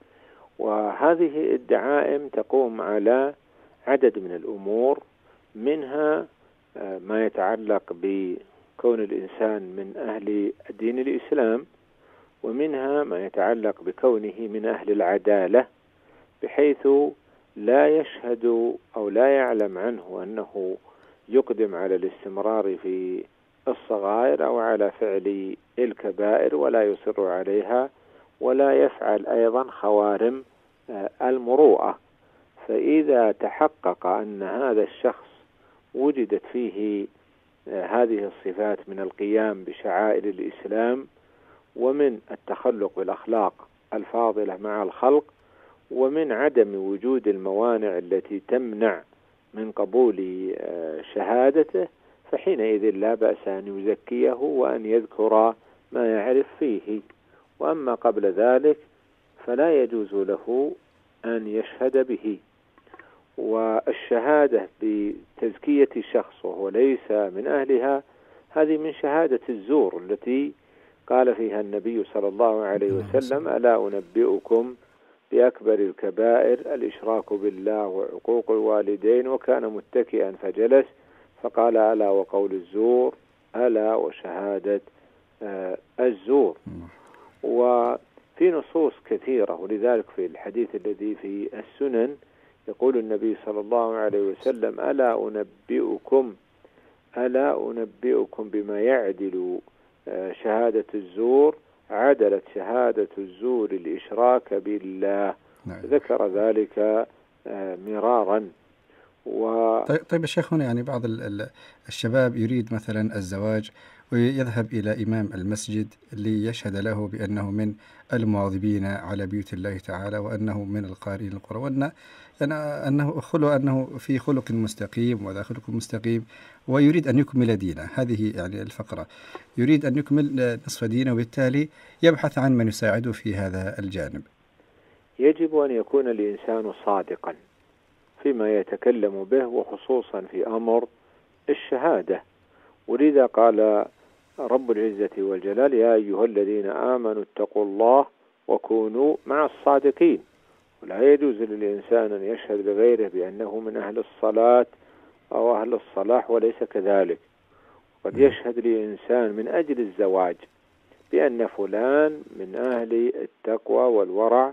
وهذه الدعائم تقوم على عدد من الأمور منها ما يتعلق بكون الإنسان من أهل دين الإسلام ومنها ما يتعلق بكونه من أهل العدالة بحيث لا يشهد أو لا يعلم عنه أنه يقدم على الاستمرار في الصغائر أو على فعل الكبائر ولا يصر عليها ولا يفعل أيضا خوارم المروءة. فإذا تحقق أن هذا الشخص وجدت فيه هذه الصفات من القيام بشعائر الإسلام ومن التخلق بالأخلاق الفاضلة مع الخلق ومن عدم وجود الموانع التي تمنع من قبول شهادته فحينئذ لا بأس أن يزكيه وأن يذكر ما يعرف فيه. وأما قبل ذلك فلا يجوز له أن يشهد به. والشهادة بتزكية شخص وهو ليس من أهلها هذه من شهادة الزور التي قال فيها النبي صلى الله عليه وسلم ألا أنبئكم بأكبر الكبائر الإشراك بالله وعقوق الوالدين وكان متكئا فجلس فقال ألا وقول الزور ألا وشهادة آه الزور. وفي نصوص كثيرة ولذلك في الحديث الذي في السنن يقول النبي صلى الله عليه وسلم ألا أنبئكم ألا أنبئكم بما يعدل آه شهادة الزور عدلت شهادة الزور الإشراك بالله. نعم. ذكر ذلك آه مرارا. و... طيب, طيب الشيخ هنا يعني بعض الشباب يريد مثلا الزواج ويذهب إلى إمام المسجد ليشهد له بأنه من المواظبين على بيوت الله تعالى وأنه من القارئين القرآن وأن يعني أنه خلق أنه في خلق مستقيم وذا خلق مستقيم ويريد أن يكمل دينه. هذه يعني الفقرة يريد أن يكمل نصف دينه وبالتالي يبحث عن من يساعده في هذا الجانب. يجب أن يكون الإنسان صادقا فيما يتكلم به وخصوصا في أمر الشهادة. ولذا قال رب العزة والجلال يا أيها الذين آمنوا اتقوا الله وكونوا مع الصادقين. ولا يجوز للإنسان أن يشهد لغيره بأنه من أهل الصلاة أو أهل الصلاح وليس كذلك. قد يشهد لإنسان من أجل الزواج بأن فلان من أهل التقوى والورع،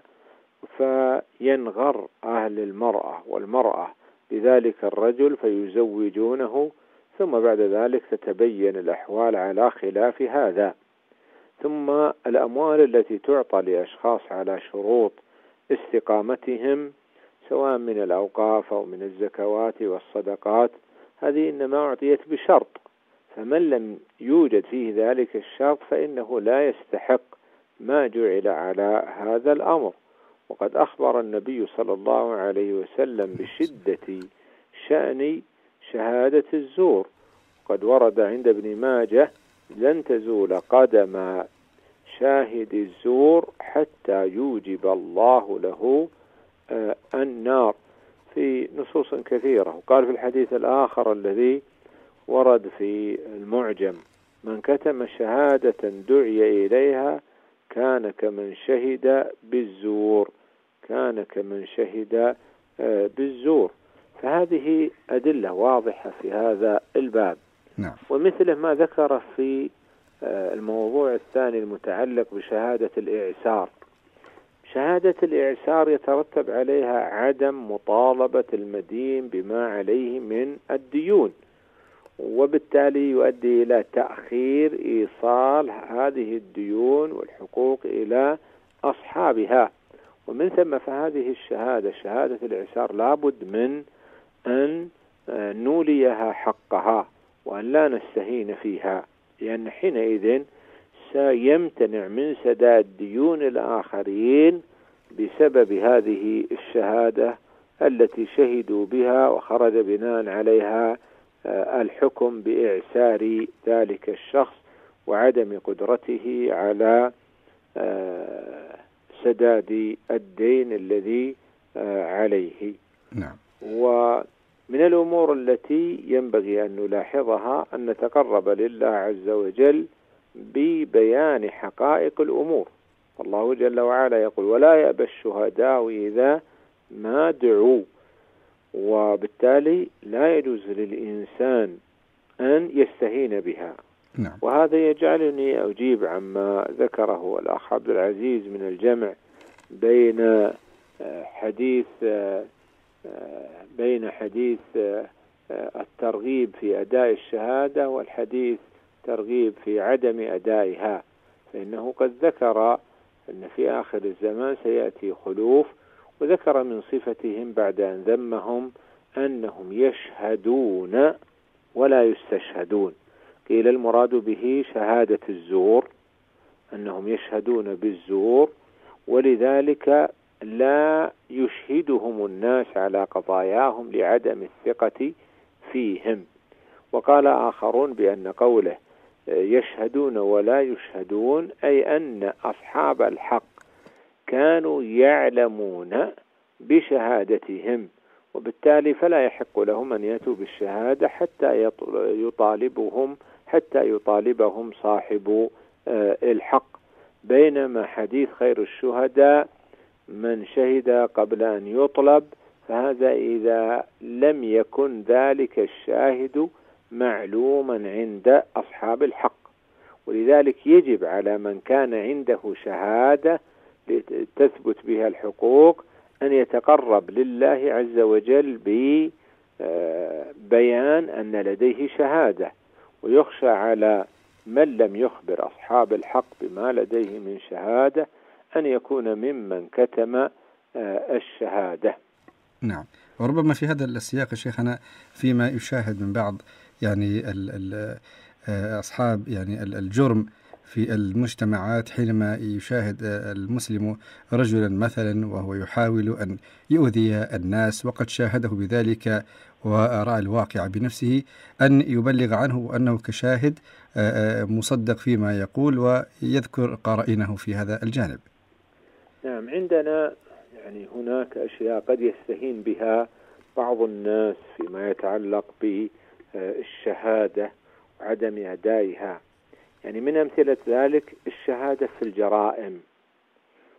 فينغر أهل المرأة والمرأة بذلك الرجل فيزوجونه، ثم بعد ذلك تتبين الأحوال على خلاف هذا. ثم الأموال التي تعطى لأشخاص على شروط استقامتهم سواء من الأوقاف أو من الزكوات والصدقات، هذه إنما أعطيت بشرط، فمن لم يوجد فيه ذلك الشرط فإنه لا يستحق ما جعل على هذا الأمر. وقد أخبر النبي صلى الله عليه وسلم بشدة شأن شهادة الزور. قد ورد عند ابن ماجه: لن تزول قدم شاهد الزور حتى يوجب الله له آه النار، في نصوص كثيرة. وقال في الحديث الآخر الذي ورد في المعجم: من كتم شهادة دعي إليها كان كمن شهد بالزور، كان كمن شهد آه بالزور. فهذه أدلة واضحة في هذا الباب. نعم. ومثله ما ذكر في الموضوع الثاني المتعلق بشهادة الإعسار. شهادة الإعسار يترتب عليها عدم مطالبة المدين بما عليه من الديون، وبالتالي يؤدي إلى تأخير إيصال هذه الديون والحقوق إلى أصحابها. ومن ثم فهذه الشهادة شهادة الإعسار لابد من أن نوليها حقها وأن لا نستهين فيها، لأن حينئذ سيمتنع من سداد ديون الآخرين بسبب هذه الشهادة التي شهدوا بها وخرج بناء عليها الحكم بإعسار ذلك الشخص وعدم قدرته على سداد الدين الذي عليه. نعم. ومن الأمور التي ينبغي أن نلاحظها أن نتقرب لله عز وجل ببيان حقائق الأمور. الله جل وعلا يقول: ولا يأبى الشهداء إذا ما دعوا. وبالتالي لا يجوز للإنسان أن يستهين بها. نعم. وهذا يجعلني أجيب عما ذكره الأخ عبد العزيز من الجمع بين حديث بين حديث الترغيب في أداء الشهادة والحديث ترغيب في عدم أدائها. فإنه قد ذكر أن في آخر الزمان سيأتي خلوف، وذكر من صفتهم بعد أن ذمهم أنهم يشهدون ولا يستشهدون. قيل المراد به شهادة الزور، أنهم يشهدون بالزور، ولذلك لا يشهدهم الناس على قضاياهم لعدم الثقة فيهم. وقال آخرون بأن قوله يشهدون ولا يشهدون أي أن أصحاب الحق كانوا يعلمون بشهادتهم، وبالتالي فلا يحق لهم أن يأتوا بالشهادة حتى يطالبهم حتى يطالبهم صاحب الحق. بينما حديث خير الشهداء من شهد قبل أن يطلب، فهذا إذا لم يكن ذلك الشاهد معلوما عند أصحاب الحق. ولذلك يجب على من كان عنده شهادة تثبت بها الحقوق أن يتقرب لله عز وجل ببيان أن لديه شهادة، ويخشى على من لم يخبر أصحاب الحق بما لديه من شهادة أن يكون ممن كتم الشهادة. نعم. وربما في هذا السياق شيخنا فيما يشاهد من بعض يعني ال ال أصحاب يعني الجرم في المجتمعات، حينما يشاهد المسلم رجلا مثلا وهو يحاول أن يؤذي الناس وقد شاهده بذلك ورأى الواقع بنفسه، أن يبلغ عنه أنه كشاهد مصدق فيما يقول ويذكر قرائنه في هذا الجانب. نعم. عندنا يعني هناك أشياء قد يستهين بها بعض الناس فيما يتعلق بالشهادة وعدم أدائها. يعني من أمثلة ذلك الشهادة في الجرائم،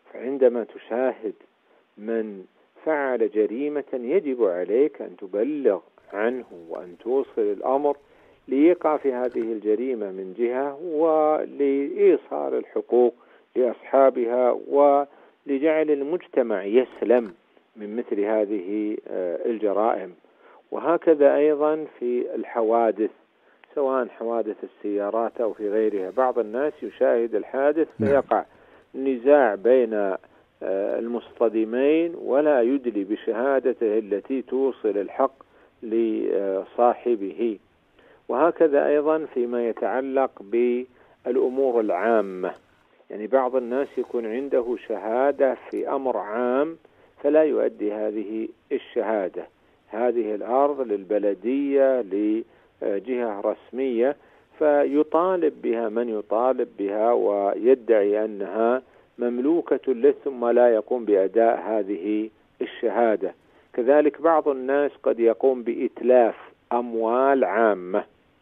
فعندما تشاهد من فعل جريمة يجب عليك أن تبلغ عنه وأن توصل الأمر ليقع في هذه الجريمة من جهة، ولإيصال الحقوق لأصحابها، ولجعل المجتمع يسلم من مثل هذه الجرائم. وهكذا أيضا في الحوادث، سواء حوادث السيارات أو في غيرها، بعض الناس يشاهد الحادث فيقع نزاع بين المصطدمين ولا يدلي بشهادته التي توصل الحق لصاحبه. وهكذا أيضا فيما يتعلق بالأمور العامة، يعني بعض الناس يكون عنده شهادة في أمر عام فلا يؤدي هذه الشهادة، هذه الأرض للبلدية لجهة رسمية، فيطالب بها من يطالب بها ويدعي أنها مملوكة له ثم لا يقوم بأداء هذه الشهادة. كذلك بعض الناس قد يقوم بإتلاف أموال عامة،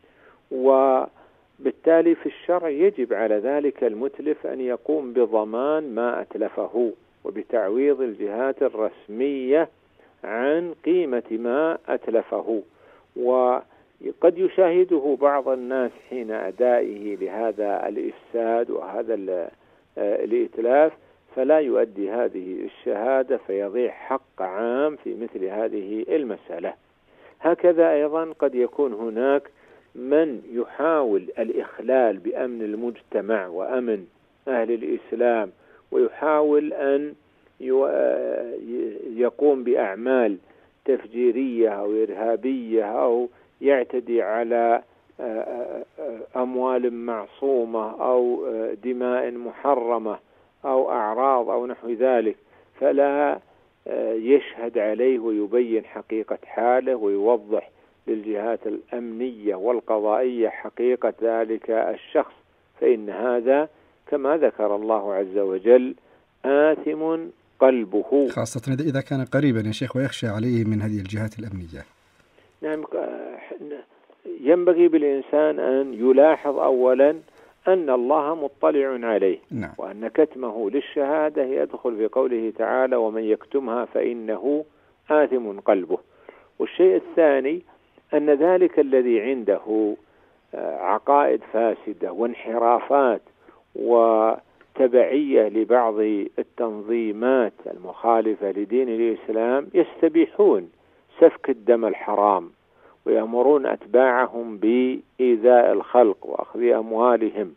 وبالتالي في الشرع يجب على ذلك المتلف أن يقوم بضمان ما أتلفه وبتعويض الجهات الرسمية عن قيمة ما أتلفه. وقد يشاهده بعض الناس حين أدائه لهذا الإفساد وهذا الإتلاف فلا يؤدي هذه الشهادة فيضيع حق عام في مثل هذه المسألة. هكذا أيضا قد يكون هناك من يحاول الإخلال بأمن المجتمع وأمن أهل الإسلام، ويحاول أن يقوم بأعمال تفجيرية أو إرهابية أو يعتدي على أموال معصومة أو دماء محرمة أو أعراض أو نحو ذلك، فلا يشهد عليه ويبين حقيقة حاله ويوضح للجهات الأمنية والقضائية حقيقة ذلك الشخص، فإن هذا كما ذكر الله عز وجل آثم قلبه، خاصة إذا كان قريبا يا شيخ ويخشى عليه من هذه الجهات الأمنية. نعم، ينبغي بالإنسان أن يلاحظ أولا أن الله مطلع عليه، نعم. وأن كتمه للشهادة يدخل في قوله تعالى ومن يكتمها فإنه آثم قلبه. والشيء الثاني أن ذلك الذي عنده عقائد فاسدة وانحرافات وتبعية لبعض التنظيمات المخالفة لدين الإسلام يستبيحون سفك الدم الحرام ويأمرون أتباعهم بإيذاء الخلق وأخذ أموالهم.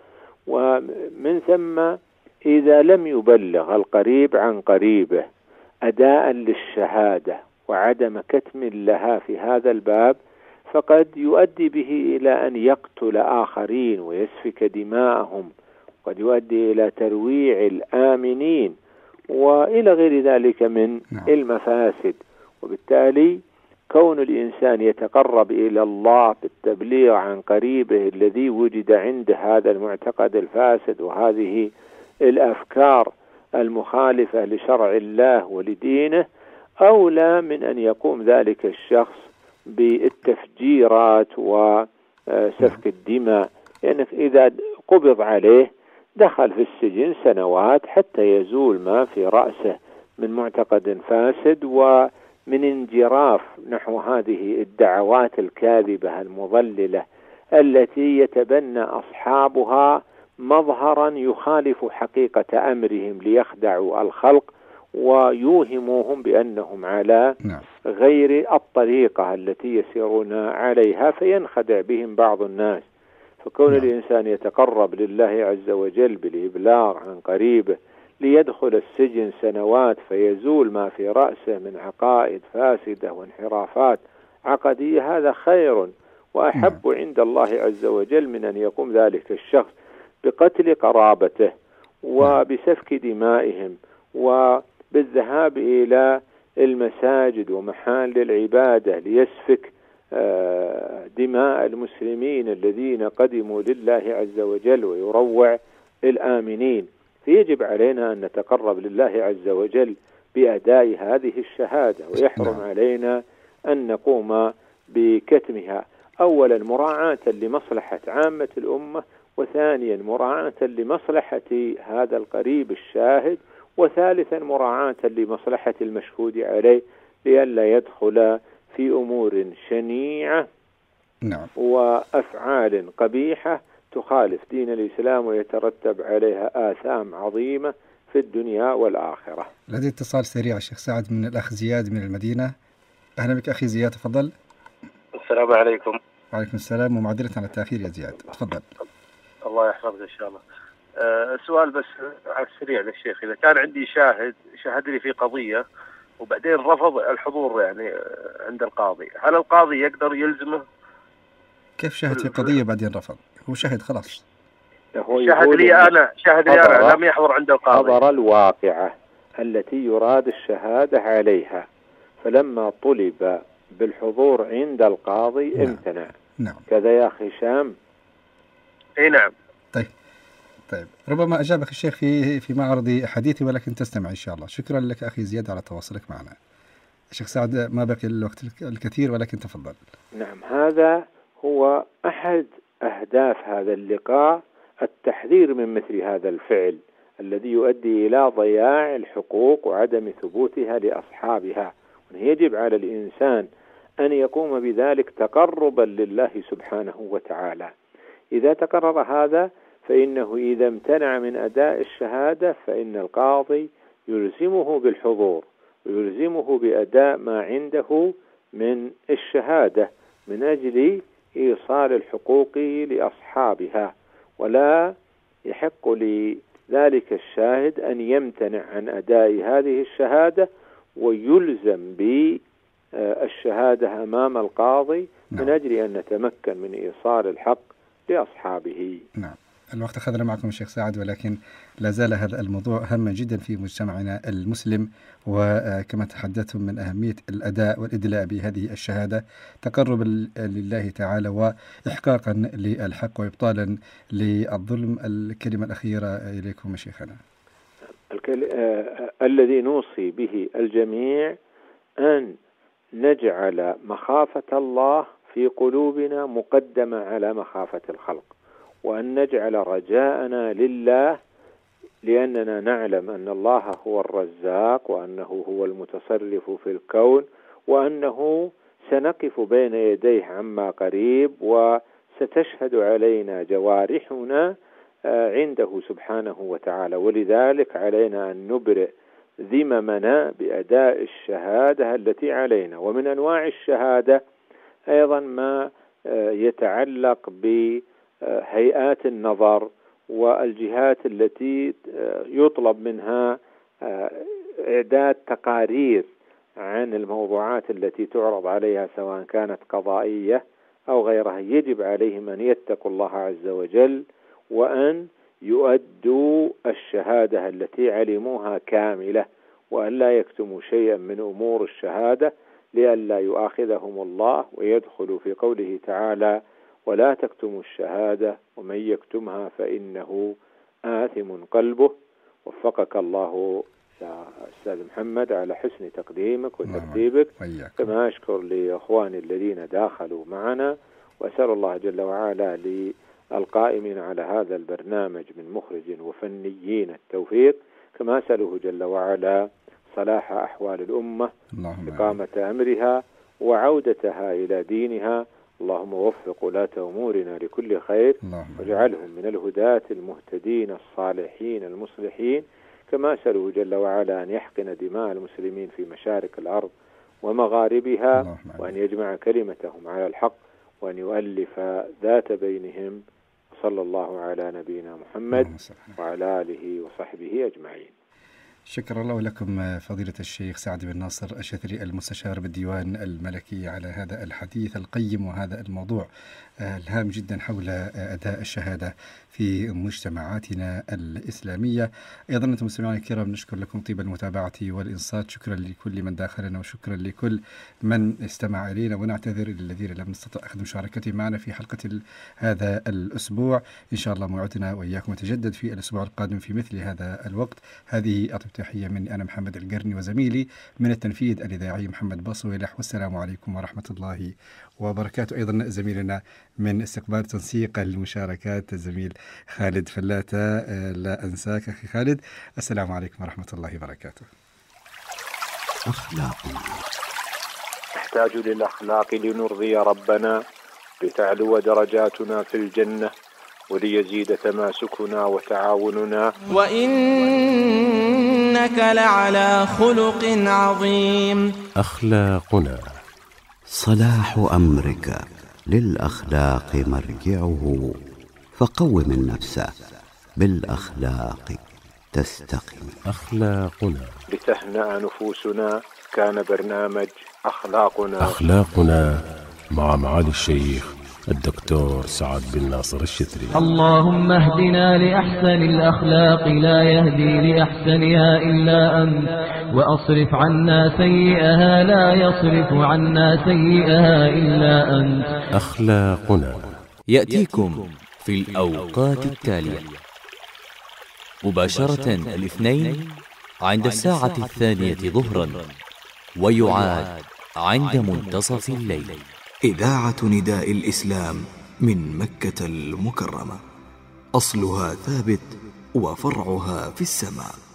ومن ثم إذا لم يبلغ القريب عن قريبه أداء للشهادة وعدم كتم لها في هذا الباب فقد يؤدي به إلى أن يقتل آخرين ويسفك دماءهم، قد يؤدي إلى ترويع الآمنين وإلى غير ذلك من المفاسد. وبالتالي كون الإنسان يتقرب إلى الله بالتبليغ عن قريبه الذي وجد عنده هذا المعتقد الفاسد وهذه الأفكار المخالفة لشرع الله ولدينه أولى من أن يقوم ذلك الشخص بالتفجيرات وسفك الدماء، لأن يعني إذا قبض عليه دخل في السجن سنوات حتى يزول ما في رأسه من معتقد فاسد ومن انجراف نحو هذه الدعوات الكاذبة المضللة التي يتبنى أصحابها مظهرا يخالف حقيقة أمرهم ليخدعوا الخلق ويوهموهم بأنهم على غير الطريقة التي يسيرون عليها فينخدع بهم بعض الناس. فكون الإنسان يتقرب لله عز وجل بالإبلاغ عن قريبه ليدخل السجن سنوات فيزول ما في رأسه من عقائد فاسدة وانحرافات عقدية هذا خير وأحب عند الله عز وجل من أن يقوم ذلك الشخص بقتل قرابته وبسفك دمائهم وبالذهاب إلى المساجد ومحال العبادة ليسفك دماء المسلمين الذين قدموا لله عز وجل ويروع الآمنين. فيجب علينا أن نتقرب لله عز وجل بأداء هذه الشهادة، ويحرم علينا أن نقوم بكتمها، أولا مراعاة لمصلحة عامة الأمة، وثانيا مراعاة لمصلحة هذا القريب الشاهد وثالثا مراعاة لمصلحة المشهود عليه لئلا يدخل في أمور شنيعة نعم. وأفعال قبيحة تخالف دين الإسلام ويترتب عليها آثام عظيمة في الدنيا والآخرة. لدي اتصال سريع الشيخ سعد من الأخ زياد من المدينة. أهلا بك أخي زياد، تفضل. السلام عليكم. وعليكم السلام، ومعذرة على التأخير يا زياد، تفضل. الله يحفظك إن شاء الله. أه سؤال بس على السريع للشيخ، إذا كان عندي شاهد شاهد لي في قضية وبعدين رفض الحضور يعني عند القاضي، هل القاضي يقدر يلزمه؟ كيف شاهد في قضية بعدين رفض؟ هو شاهد خلاص. شاهد لي أنا شاهد لي أنا لم يحضر عند القاضي. حضر الواقعة التي يراد الشهادة عليها، فلما طلب بالحضور عند القاضي نعم. امتنع. نعم. كذا يا أخي هشام. اي نعم. طيب طيب ربما أجابك الشيخ في في معرض حديثي، ولكن تستمع إن شاء الله. شكرا لك أخي زياد على تواصلك معنا. الشيخ سعد ما بقي الوقت الكثير، ولكن تفضل. نعم، هذا هو أحد أهداف هذا اللقاء، التحذير من مثل هذا الفعل الذي يؤدي إلى ضياع الحقوق وعدم ثبوتها لأصحابها. يجب على الإنسان أن يقوم بذلك تقربا لله سبحانه وتعالى. إذا تقرر هذا فإنه إذا امتنع من أداء الشهادة فإن القاضي يلزمه بالحضور ويلزمه بأداء ما عنده من الشهادة من أجل إيصال الحقوق لأصحابها، ولا يحق لذلك الشاهد أن يمتنع عن أداء هذه الشهادة ويلزم بالشهادة أمام القاضي من أجل أن نتمكن من إيصال الحق لأصحابه. نعم. الوقت أخذنا معكم الشيخ سعد، ولكن لا زال هذا الموضوع هاما جدا في مجتمعنا المسلم، وكما تحدثتم من أهمية الأداء والإدلاء بهذه الشهادة تقربا لله تعالى وإحقاقا للحق وإبطالا للظلم. الكلمة الأخيرة إليكم شيخنا. الكل... آه... الذي نوصي به الجميع أن نجعل مخافة الله في قلوبنا مقدمة على مخافة الخلق، وأن نجعل رجاءنا لله، لأننا نعلم أن الله هو الرزاق وأنه هو المتصرف في الكون، وأنه سنقف بين يديه عما قريب وستشهد علينا جوارحنا عنده سبحانه وتعالى. ولذلك علينا أن نبرئ ذممنا بأداء الشهادة التي علينا. ومن أنواع الشهادة أيضا ما يتعلق بهيئات النظر والجهات التي يطلب منها إعداد تقارير عن الموضوعات التي تعرض عليها سواء كانت قضائية أو غيرها. يجب عليهم أن يتقوا الله عز وجل وأن يؤدوا الشهادة التي علموها كاملة، وأن لا يكتموا شيئا من أمور الشهادة لئلا يؤاخذهم الله ويدخلوا في قوله تعالى: ولا تكتموا الشهادة ومن يكتمها فإنه آثم قلبه. وفقك الله يا أستاذ محمد على حسن تقديمك وترتيبك، كما أشكر لإخواني الذين داخلوا معنا، وأسأل الله جل وعلا للقائمين على هذا البرنامج من مخرج وفنيين التوفيق، كما أسأله جل وعلا صلاح أحوال الأمة، إقامة أمرها وعودتها إلى دينها. اللهم وفق ولاة أمورنا لكل خير، واجعلهم من الهداة المهتدين الصالحين المصلحين، كما أسأله جل وعلا أن يحقن دماء المسلمين في مشارق الأرض ومغاربها، وأن يجمع كلمتهم على الحق، وأن يؤلف ذات بينهم. صلى الله على نبينا محمد وعلى آله وصحبه أجمعين. شكر الله لكم فضيلة الشيخ سعد بن ناصر الشثري المستشار بالديوان الملكي على هذا الحديث القيم وهذا الموضوع الهام جدا حول أداء الشهادة في مجتمعاتنا الإسلامية. أيضا أنتم مستمعين الكرام نشكر لكم طيب المتابعة والإنصات. شكرا لكل من داخلنا وشكرا لكل من استمع إلينا، ونعتذر للذين لم نستطع أخذ مشاركتهم معنا في حلقة هذا الأسبوع. إن شاء الله موعدنا وإياكم يتجدد في الأسبوع القادم في مثل هذا الوقت. هذه تحية مني أنا محمد القرني وزميلي من التنفيذ الإذاعي محمد باصويلح، والسلام عليكم ورحمة الله وبركاته. أيضا زميلنا من استقبال تنسيق المشاركات الزميل خالد فلاتة، لا أنساك أخي خالد. السلام عليكم ورحمة الله وبركاته. أخلاقنا نحتاج للأخلاق لنرضي ربنا، لتعلو درجاتنا في الجنة، وليزيد تماسكنا وتعاوننا. وإنك لعلى خلق عظيم. أخلاقنا صلاح أمرك للأخلاق مرجعه، فقوم النفس بالأخلاق تستقم. أخلاقنا لتهنأ نفوسنا، كان برنامج أخلاقنا. أخلاقنا مع معالي الشيخ الدكتور سعد بن ناصر الشتري. اللهم اهدنا لأحسن الأخلاق، لا يهدي لأحسنها إلا أنت، وأصرف عنا سيئها، لا يصرف عنا سيئها إلا أنت. أخلاقنا يأتيكم في الأوقات التالية: مباشرة الاثنين عند الساعة الثانية ظهرا، ويعاد عند منتصف الليل. إذاعة نداء الإسلام من مكة المكرمة، أصلها ثابت وفرعها في السماء.